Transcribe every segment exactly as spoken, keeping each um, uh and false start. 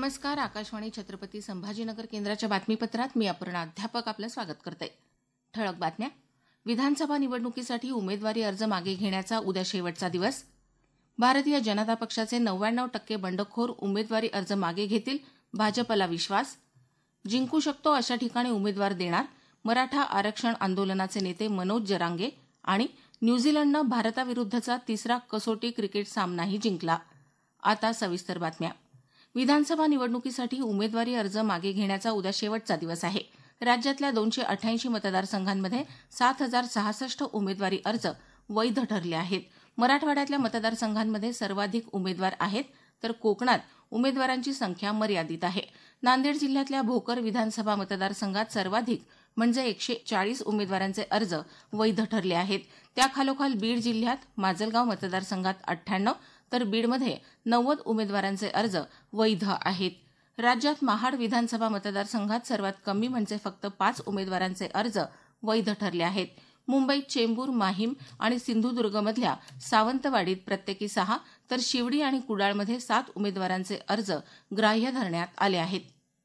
नमस्कार. आकाशवाणी छत्रपती संभाजीनगर केंद्राच्या बातमीपत्रात मी अपर्णा अध्यापक आपलं स्वागत करते. ठळक बातम्या. विधानसभा निवडणुकीसाठी उमेदवारी अर्ज मागे घेण्याचा उद्या शेवटचा दिवस. भारतीय जनता पक्षाचे नव्याण्णव टक्के बंडखोर उमेदवारी अर्ज मागे घेतील, भाजपला विश्वास. जिंकू शकतो अशा ठिकाणी उमेदवार देणार, मराठा आरक्षण आंदोलनाचे नेते मनोज जरांगे. आणि न्यूझीलंडनं भारताविरुद्धचा तिसरा कसोटी क्रिकेट सामनाही जिंकला. आता सविस्तर बातम्या. विधानसभा निवडणुकीसाठी उमेदवारी अर्ज मागे घेण्याचा उद्या शेवटचा दिवस आहे. राज्यातल्या दोनशे अठ्ठ्याऐंशी मतदारसंघांमध्ये सात हजार सहासष्ट उमेदवारी अर्ज वैध ठरले आहेत. मराठवाड्यातल्या मतदारसंघांमध्ये सर्वाधिक उमेदवार आहेत, तर कोकणात उमेदवारांची संख्या मर्यादित आहे. नांदेड जिल्ह्यातल्या भोकर विधानसभा मतदारसंघात सर्वाधिक म्हणजे एकशे चाळीस उमेदवारांचे अर्ज वैध ठरले आहेत. त्याखालोखाल बीड जिल्ह्यात माजलगाव मतदारसंघात अठ्ठ्याण्णव तर बीडमध्ये नव्वद उमेदवारांचे अर्ज वैध आहेत. राज्यात महाड विधानसभा मतदारसंघात सर्वात कमी म्हणजे फक्त पाच उमेदवारांचे अर्ज वैध ठरले आहेत. मुंबईत चेंबूर, माहीम आणि सिंधुदुर्गमधल्या सावंतवाडीत प्रत्येकी सहा तर शिवडी आणि कुडाळमध्ये सात उमेदवारांचे अर्ज ग्राह्य धरण्यात आले आहेत.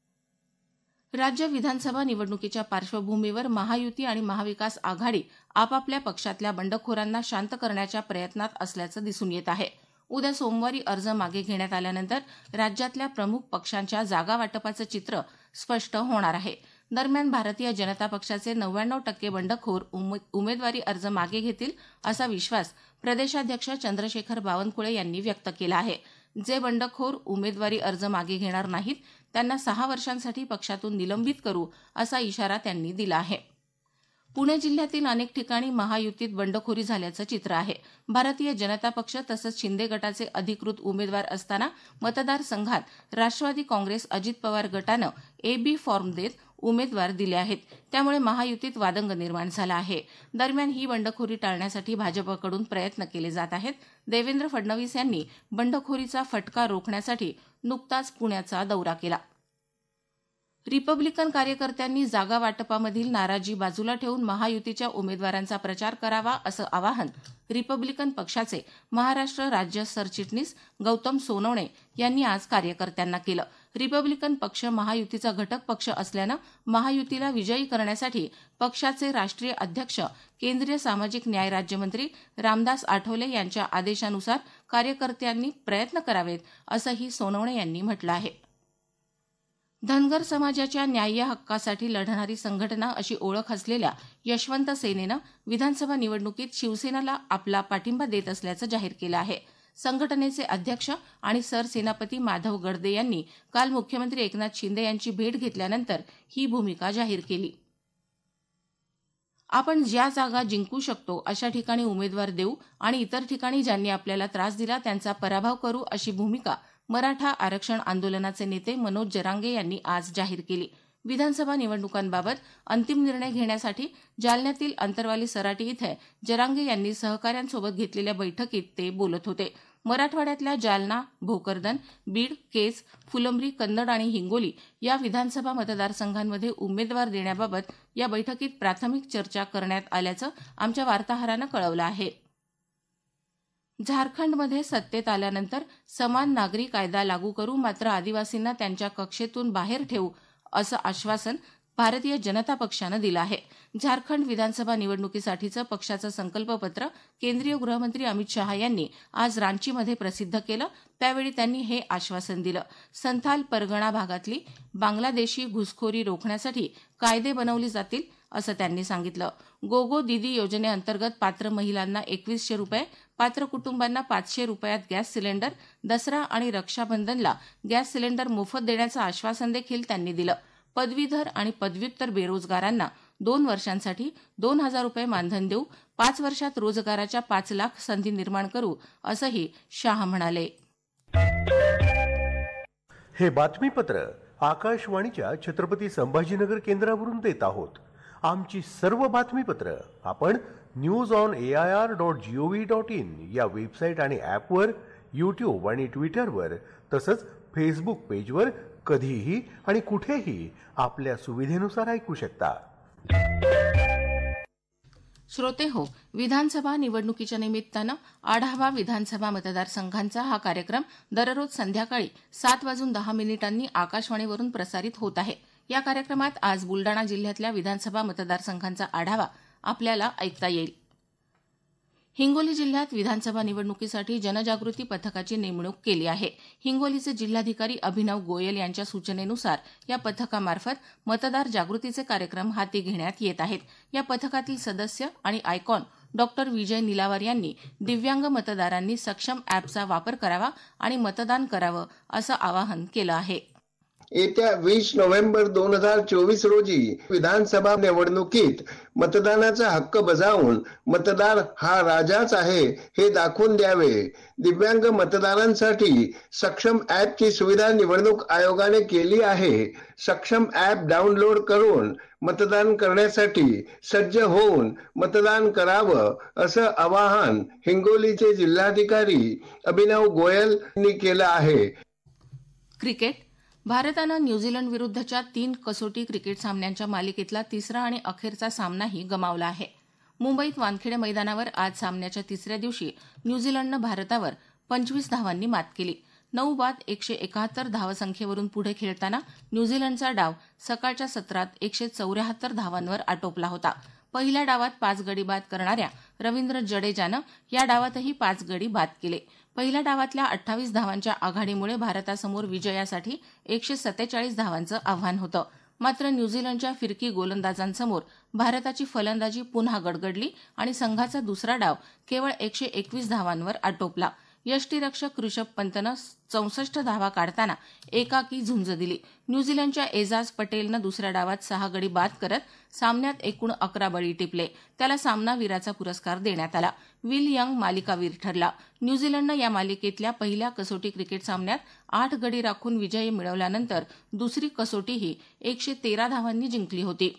राज्य विधानसभा निवडणुकीच्या पार्श्वभूमीवर महायुती आणि महाविकास आघाडी आपापल्या पक्षातल्या बंडखोरांना शांत करण्याच्या प्रयत्नात असल्याचं दिसून येत आहे. उद्या सोमवारी अर्ज मागे घेण्यात आल्यानंतर राज्यातल्या प्रमुख पक्षांच्या जागा वाटपाचं चित्र स्पष्ट होणार आहे. दरम्यान भारतीय जनता पक्षाचे नव्याण्णव टक्के बंडखोर उमेदवारी अर्ज मागे घेतील असा विश्वास प्रदेशाध्यक्ष चंद्रशेखर बावनकुळे यांनी व्यक्त केला आहे. जे बंडखोर उमेदवारी अर्ज मागे घेणार नाहीत त्यांना सहा वर्षांसाठी पक्षातून निलंबित करू असा इशारा त्यांनी दिला आहे. पुणे जिल्ह्यातील अनेक ठिकाणी महायुतीत बंडखोरी झाल्याचं चित्र आहे. भारतीय जनता पक्ष तसंच शिंदे गटाचे अधिकृत उमेदवार असताना मतदारसंघात राष्ट्रवादी काँग्रेस अजित पवार गटानं ए बी फॉर्म देत उमेदवार दिले आहेत. त्यामुळे महायुतीत वादंग निर्माण झाला आहे. दरम्यान ही बंडखोरी टाळण्यासाठी भाजपकडून प्रयत्न केले जात आहेत. देवेंद्र फडणवीस यांनी बंडखोरीचा फटका रोखण्यासाठी नुकताच पुण्याचा दौरा केला. रिपब्लिकन कार्यकर्त्यांनी जागा वाटपामधील नाराजी बाजूला ठेवून महायुतीच्या उमेदवारांचा प्रचार करावा असं आवाहन रिपब्लिकन पक्षाचे महाराष्ट्र राज्य सरचिटणीस गौतम सोनवणे यांनी आज कार्यकर्त्यांना केलं. रिपब्लिकन पक्ष महायुतीचा घटक पक्ष असल्यानं महायुतीला विजयी करण्यासाठी पक्षाचे राष्ट्रीय अध्यक्ष केंद्रीय सामाजिक न्याय राज्यमंत्री रामदास आठवले यांच्या आदेशानुसार कार्यकर्त्यांनी प्रयत्न करावेत असंही सोनवणे यांनी म्हटलं आहे. धनगर समाजाच्या न्याय्य हक्कासाठी लढणारी संघटना अशी ओळख असलेल्या यशवंत सेनेनं विधानसभा निवडणुकीत शिवसेनेला आपला पाठिंबा देत असल्याचं जाहीर केलं आहे. संघटनेचे अध्यक्ष आणि सरसेनापती माधव गडदे यांनी काल मुख्यमंत्री एकनाथ शिंदे यांची भेट घेतल्यानंतर ही भूमिका जाहीर केली. आपण ज्या जागा जिंकू शकतो अशा ठिकाणी उमेदवार देऊ आणि इतर ठिकाणी ज्यांनी आपल्याला त्रास दिला त्यांचा पराभव करू अशी भूमिका मराठा आरक्षण आंदोलनाचे नेते मनोज जरांगे यांनी आज जाहीर केली. विधानसभा निवडणुकांबाबत अंतिम निर्णय घेण्यासाठी जालन्यातील अंतरवाली सराटी इथे जरांगे यांनी सहकाऱ्यांसोबत घेतलेल्या बैठकीत ते बोलत होते. मराठवाड्यातल्या जालना, भोकरदन, बीड, केज, फुलंब्री, कन्नड आणि हिंगोली या विधानसभा मतदारसंघांमध्ये उमेदवार देण्याबाबत या बैठकीत प्राथमिक चर्चा करण्यात आल्याचं आमच्या वार्ताहरानं कळवलं आहे. झारखंडमध्ये सत्तेत आल्यानंतर समान नागरी कायदा लागू करू, मात्र आदिवासींना त्यांच्या कक्षेतून बाहेर ठेवू असं आश्वासन भारतीय जनता पक्षानं दिलं आहे. झारखंड विधानसभा निवडणुकीसाठीचं पक्षाचं संकल्पपत्र केंद्रीय गृहमंत्री अमित शहा यांनी आज रांचीमध्ये प्रसिद्ध केलं. त्यावेळी त्यांनी हे आश्वासन दिलं. संथाल परगणा भागातली बांगलादेशी घुसखोरी रोखण्यासाठी कायदे बनवले जातील असं त्यांनी सांगितलं. गोगो दीदी योजनेअंतर्गत पात्र महिलांना एकवीसशे रुपये, पात्र कुटुंबांना पाचशे रुपयात गॅस सिलेंडर, दसरा आणि रक्षाबंधनला गॅस सिलेंडर मोफत देण्याचं आश्वासन देखील त्यांनी दिलं. पदवीधर आणि पदव्युत्तर बेरोजगारांना दोन वर्षांसाठी दोन हजार रुपये मानधन देऊ, पाच वर्षात रोजगाराच्या पाच लाख संधी निर्माण करू असंही शाह म्हणाले. हे बातमीपत्र आकाशवाणीच्या छत्रपती संभाजीनगर केंद्रावरून देत आहोत. आमची सर्व बातमीपत्र आपण news on A I R dot G O V dot in या वेबसाईट आणि ॲपवर, यूट्यूब आणि ट्विटरवर तसंच फेसबुक पेजवर कधीही आणि कुठेही आपल्या सुविधेनुसार ऐकू शकता. श्रोते हो, विधानसभा निवडणुकीच्या निमित्तानं आढावा विधानसभा मतदारसंघांचा हा कार्यक्रम दररोज संध्याकाळी सात वाजून दहा मिनिटांनी आकाशवाणीवरून प्रसारित होत आहे. या कार्यक्रमात आज बुलडाणा जिल्ह्यातल्या विधानसभा मतदारसंघांचा आढावा आपल्याला ऐकता येईल. हिंगोली जिल्ह्यात विधानसभा निवडणुकीसाठी जनजागृती पथकाची नेमणूक केली आहे. हिंगोलीचे जिल्हाधिकारी अभिनव गोयल यांच्या सूचनेनुसार या पथकामार्फत मतदार जागृतीचे कार्यक्रम हाती घेण्यात येत आहेत. या पथकातील सदस्य आणि आयकॉन डॉक्टर विजय निलावार यांनी दिव्यांग मतदारांनी सक्षम अॅपचा वापर करावा आणि मतदान करावं असं आवाहन केलं आहे. येत्या वीस नोव्हेंबर दोन हजार चोवीस रोजी विधानसभा निवडणुकीत मतदानाचा हक्क बजावून मतदार हा राजाच आहे हे दाखवून द्यावे. दिव्यांग मतदारांसाठी सक्षम ॲपची सुविधा निवडणूक आयोगाने केली आहे. सक्षम ॲप डाउनलोड करून मतदान करण्यासाठी सज्ज होऊन मतदान करावं असं आवाहन हिंगोलीचे जिल्हाधिकारी अभिनव गोयल यांनी केलं आहे. क्रिकेट. भारतानं न्यूझीलंड विरुद्धच्या तीन कसोटी क्रिकेट सामन्यांच्या मालिकेतला तिसरा आणि अखेरचा सामनाही गमावला आहे. मुंबईत वानखेडे मैदानावर आज सामन्याच्या तिसऱ्या दिवशी न्यूझीलंडनं भारतावर पंचवीस धावांनी मात केली. नऊ बाद एकशे एकाहत्तर धावसंख्येवरून पुढे खेळताना न्यूझीलंडचा डाव सकाळच्या सत्रात एकशे चौऱ्याहत्तर धावांवर आटोपला होता. पहिल्या डावात पाच गडी बाद करणाऱ्या रवींद्र जडेजानं या डावातही पाच गडी बाद केले. पहिल्या डावातल्या अठ्ठावीस धावांच्या आघाडीमुळे भारतासमोर विजयासाठी एकशे सत्तेचाळीस धावांचं आव्हान होतं. मात्र न्यूझीलंडच्या फिरकी गोलंदाजांसमोर भारताची फलंदाजी पुन्हा गडगडली आणि संघाचा दुसरा डाव केवळ एकशे एकवीस धावांवर आटोपला. यष्टीरक्षक ऋषभ पंतनं चौसष्ट धावा काढताना एकाकी झुंज दिली. न्यूझीलंडच्या एजाज पटेलनं दुसऱ्या डावात सहा गडी बाद करत सामन्यात एकूण अकरा बळी टिपले. त्याला सामनावीराचा पुरस्कार देण्यात आला. विल यंग मालिकावीर ठरला. न्यूझीलंडनं या मालिकेतल्या पहिल्या कसोटी क्रिकेट सामन्यात आठ गडी राखून विजय मिळवल्यानंतर दुसरी कसोटीही एकशे तेरा धावांनी जिंकली होती.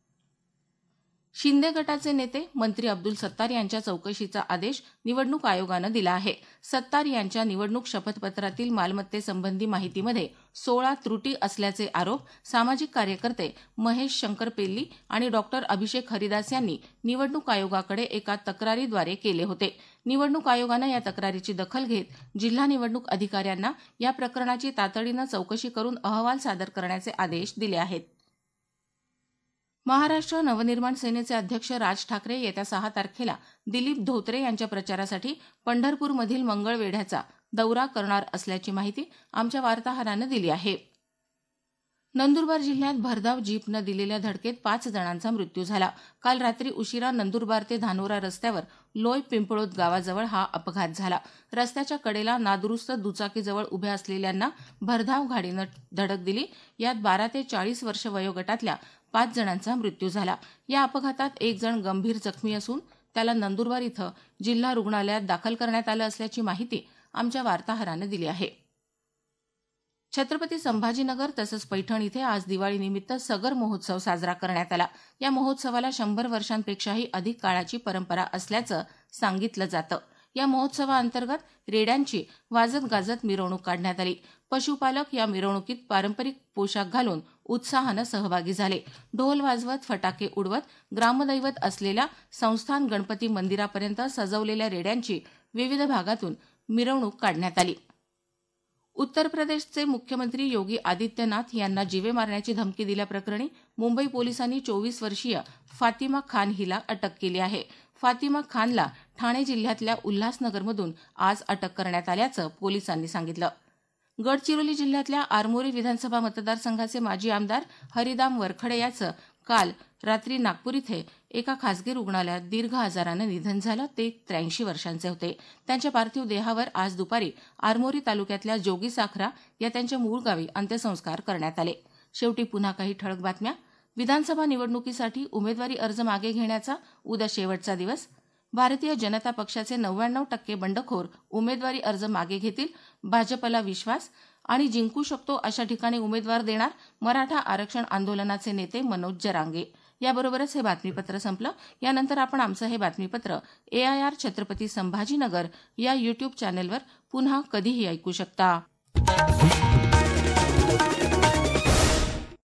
शिंदे गटाचे नेते मंत्री अब्दुल सत्तार यांच्या चौकशीचा आदेश निवडणूक आयोगानं दिला आहे. सत्तार यांच्या निवडणूक शपथपत्रातील मालमत्तेसंबंधी माहितीमध्ये सोळा त्रुटी असल्याचे आरोप सामाजिक कार्यकर्ते महेश शंकरपेल्ली आणि डॉक्टर अभिषेक हरिदास यांनी निवडणूक आयोगाकडे एका तक्रारीद्वारे केले होते. निवडणूक आयोगानं या तक्रारीची दखल घेत जिल्हा निवडणूक अधिकाऱ्यांना या प्रकरणाची तातडीनं चौकशी करून अहवाल सादर करण्याचे आदेश दिले आहेत. महाराष्ट्र नवनिर्माण सेनेचे अध्यक्ष राज ठाकरे येत्या सहा तारखेला दिलीप धोत्रे यांच्या प्रचारासाठी पंढरपूरमधील मंगळवेढ्याचा दौरा करणार असल्याची माहिती आमच्या वार्ताहरानं दिली आहे. नंदुरबार जिल्ह्यात भरधाव जीपनं दिलेल्या धडकेत पाच जणांचा मृत्यू झाला. काल रात्री उशिरा नंदुरबार ते धानोरा रस्त्यावर लोय पिंपळोद गावाजवळ हा अपघात झाला. रस्त्याच्या कडेला नादुरुस्त दुचाकीजवळ उभ्या असलेल्यांना भरधाव गाडीनं धडक दिली. यात बारा ते चाळीस वर्ष वयोगटातल्या पाच जणांचा मृत्यू झाला. या अपघातात एक जण गंभीर जखमी असून त्याला नंदुरबार इथं जिल्हा रुग्णालयात दाखल करण्यात आलं असल्याची माहिती आमच्या वार्ताहरानं दिली आहे. छत्रपती संभाजीनगर तसंच पैठण इथे आज दिवाळीनिमित्त सगर महोत्सव साजरा करण्यात आला. या महोत्सवाला शंभर वर्षांपेक्षाही अधिक काळाची परंपरा असल्याचं सांगितलं जातं. या महोत्सवाअंतर्गत रेड्यांची वाजत गाजत मिरवणूक काढण्यात आली. पशुपालक या मिरवणुकीत पारंपरिक पोशाख घालून उत्साहानं सहभागी झाले. ढोल वाजवत फटाके उडवत ग्रामदैवत असलेल्या संस्थान गणपती मंदिरापर्यंत सजवलेल्या रेड्यांची विविध भागातून मिरवणूक काढण्यात आली. उत्तर प्रदेशचे मुख्यमंत्री योगी आदित्यनाथ यांना जीवे मारण्याची धमकी दिल्याप्रकरणी मुंबई पोलिसांनी चोवीस वर्षीय फातिमा खान हिला अटक केली आहे. फातिमा खानला ठाणे जिल्ह्यातल्या उल्हासनगरमधून आज अटक करण्यात आल्याचं पोलिसांनी सांगितलं. गडचिरोली जिल्ह्यातल्या आरमोरी विधानसभा मतदारसंघाचे माजी आमदार हरिदाम वरखडे याचं काल रात्री नागपूर इथे एका खासगी रुग्णालयात दीर्घ आजारानं निधन झालं. ते त्र्याऐंशी वर्षांचे होते. त्यांच्या पार्थिव देहावर आज दुपारी आरमोरी तालुक्यातल्या जोगीसाखरा या त्यांच्या मूळ गावी अंत्यसंस्कार करण्यात आले. शेवटी पुन्हा काही ठळक बातम्या. विधानसभा निवडणुकीसाठी उमेदवारी अर्ज मागे घेण्याचा उद्या शेवटचा दिवस. भारतीय जनता पक्षाचे नव्याण्णव टक्के बंडखोर उमेदवारी अर्ज मागे घेतील. भाजपला विश्वास आणि जिंकू शकतो अशा ठिकाणी उमेदवार देणार मराठा आरक्षण आंदोलनाचे नेते मनोज जरांगे. याबरोबरच हे बातमीपत्र संपलं. यानंतर आपण आमचं हे बातमीपत्र A I R Chhatrapati Sambhajinagar या युट्यूब चॅनेलवर पुन्हा कधीही ऐकू शकता.